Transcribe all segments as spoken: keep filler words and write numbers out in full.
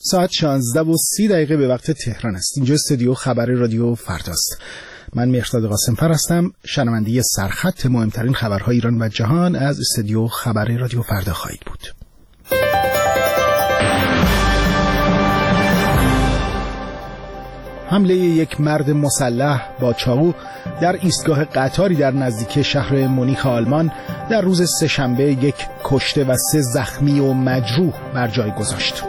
ساعت شانزده و سی دقیقه به وقت تهران است. اینجا استودیو خبر رادیو فرداست. من مهرداد قاسم‌فر هستم. شنونده سرخط مهمترین خبرهای ایران و جهان از استودیو خبر رادیو فردا خواهید بود. حمله یک مرد مسلح با چاقو در ایستگاه قطاری در نزدیکی شهر مونیخ آلمان در روز سه‌شنبه یک کشته و سه زخمی و مجروح بر جای گذاشت.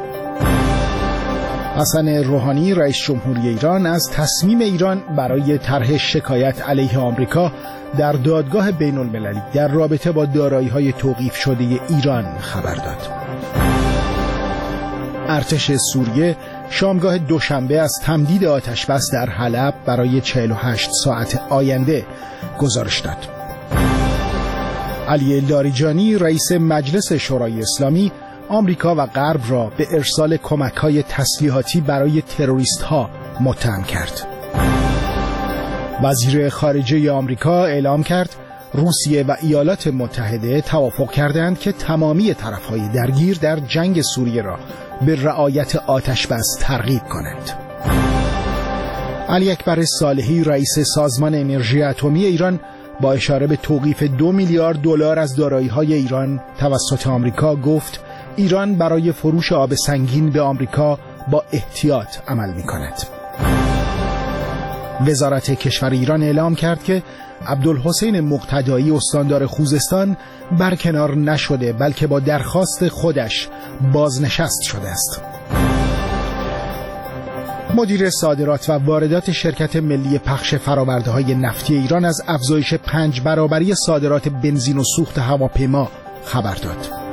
حسن روحانی رئیس جمهوری ایران از تصمیم ایران برای طرح شکایت علیه آمریکا در دادگاه بین المللی در رابطه با دارایی‌های توقیف شده ایران خبر داد. ارتش سوریه شامگاه دوشنبه از تمدید آتش بس در حلب برای چهل و هشت ساعت آینده گزارش داد. علی لاریجانی رئیس مجلس شورای اسلامی آمریکا و غرب را به ارسال کمک‌های تسلیحاتی برای تروریست‌ها متهم کرد. وزیر خارجه آمریکا اعلام کرد روسیه و ایالات متحده توافق کردند که تمامی طرف‌های درگیر در جنگ سوریه را به رعایت آتش بس ترغیب کنند. علی اکبر صالحی رئیس سازمان انرژی اتمی ایران با اشاره به توقیف دو میلیارد دلار از دارایی‌های ایران توسط آمریکا گفت ایران برای فروش آب سنگین به آمریکا با احتیاط عمل می‌کند. وزارت کشور ایران اعلام کرد که عبدالحسین مقتدایی استاندار خوزستان برکنار نشده بلکه با درخواست خودش بازنشست شده است. مدیر صادرات و واردات شرکت ملی پخش فرآورده‌های نفتی ایران از افزایش پنج برابری صادرات بنزین و سوخت هواپیما خبر داد.